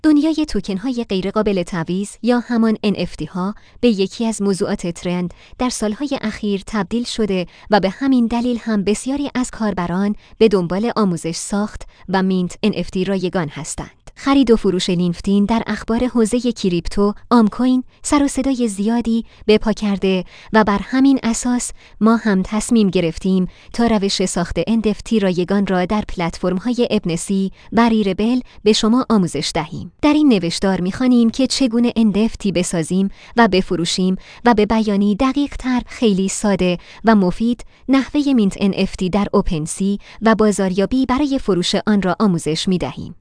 دنیای توکن‌های غیرقابل تعویض یا همان NFT ها به یکی از موضوعات ترند در سالهای اخیر تبدیل شده و به همین دلیل هم بسیاری از کاربران به دنبال آموزش ساخت و مینت NFT رایگان هستند. خرید و فروش لینفدین در اخبار حوزه کریپتو، آمکوین سر و صدای زیادی به پا کرده و بر همین اساس ما هم تصمیم گرفتیم تا روش ساخت NFT رایگان را در پلتفرم‌های ابنسی و ریربل به شما آموزش دهیم. در این نوشتار می‌خوانیم که چگونه NFT بسازیم و بفروشیم و به بیانی دقیق‌تر، خیلی ساده و مفید نحوه مینت NFT در اوپنسی و بازاریابی برای فروش آن را آموزش می‌دهیم.